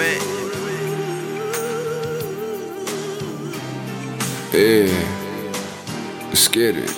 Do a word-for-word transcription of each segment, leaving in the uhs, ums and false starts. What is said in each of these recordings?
Yeah, let's get it.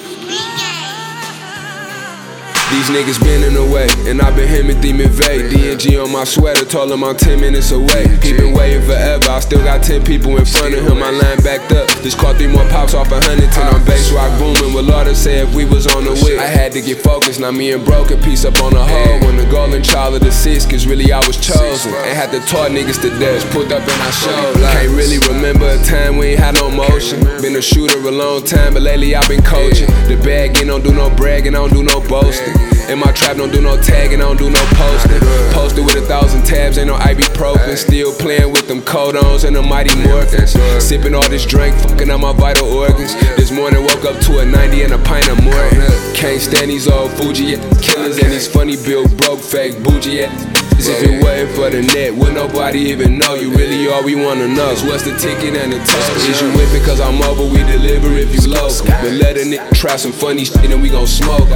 These niggas been in the way, and I been Timothy McVeigh. D and G on my sweater, told him I'm ten minutes away. He been waiting forever, I still got ten people in front of him. My line backed up, just caught three more pops off a Huntington. I'm bass rock booming, with Lorda said if we was on the whip. I had to get focused, now me and Broke a piece up on the hole. When the golden child of the six, cause really I was chosen. Ain't had to taught niggas to death, pulled up and I showed. Can't really remember a time we ain't had no motion. Been a shooter a long time, but lately I've been coaching. The bag ain't don't do no bragging, I don't do no boasting. In my trap, don't do no tagging, don't do no posting. Posted with a thousand tabs, ain't no ibuprofen. Still playing with them codons and the mighty morphins. Sipping all this drink, fucking up my vital organs. This morning woke up to a ninety and a pint of Morton. Can't stand these old Fuji killers and these funny built broke fake bougie. If it wasn't for the net, would nobody even know? You really all we wanna know is what's the ticket and the toast. Is you with it cause I'm mobile, we deliver if you local. But let a nigga try some funny shit and we gon' smoke.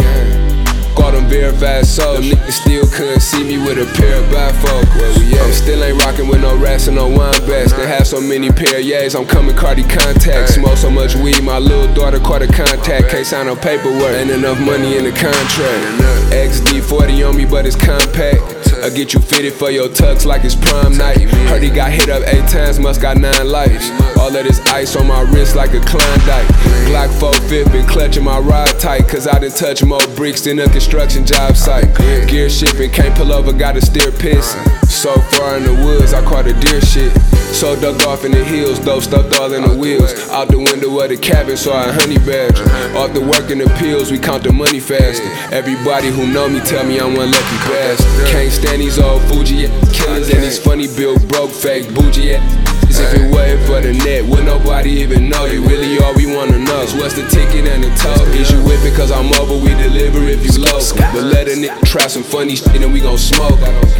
Caught them verified soul, niggas still couldn't see me with a pair of bifocals. I'm still ain't rockin' with no rats and no wine bats. They have so many Perriers, I'm coming Cardi contacts. Smoke so much weed, my little daughter caught a contact. Can't sign no paperwork, ain't enough money in the contract. X D forty on me, but it's compact. I get you fitted for your tux like it's prom night. Heard he got hit up eight times, must got nine lives. All of this ice on my wrist like a Klondike. Glock four fifth been clutching my rod tight, cause I done touch more bricks than a construction job site. Gear shipping, can't pull over, gotta steer pissing. So far in the woods, I caught a deer shit. So ducked off in the hills, dope stuffed all in the wheels. Out the window of the cabin, saw a honey badger. Off the work and the pills, we count the money faster. Everybody who know me tell me I'm one lucky bastard. Can't stand these old Fuji killers and these funny built broke fake bougie. If it wasn't for the net, would nobody even know? You really all we wanna know is what's the ticket and the toll. Is you with it cause I'm mobile, we deliver if you local. But let a nigga try some funny shit and we gon' smoke.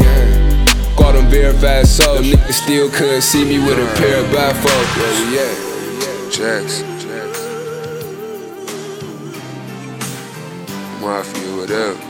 Caught them verified soul, niggas still couldn't see me with a pair of bifocals. Where we at? Jackson. Mafia, whatever.